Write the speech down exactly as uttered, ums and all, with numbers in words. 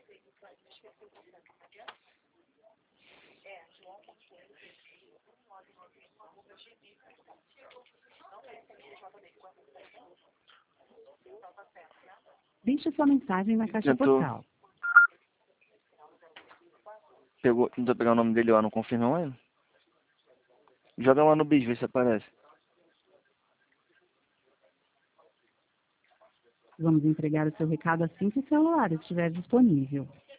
Deixe sua mensagem na caixa Tentou. postal. Pegou, tentou pegar o nome dele lá, não confirmou ainda? Joga lá no bicho, vê se aparece. Vamos entregar o seu recado assim que o celular estiver disponível.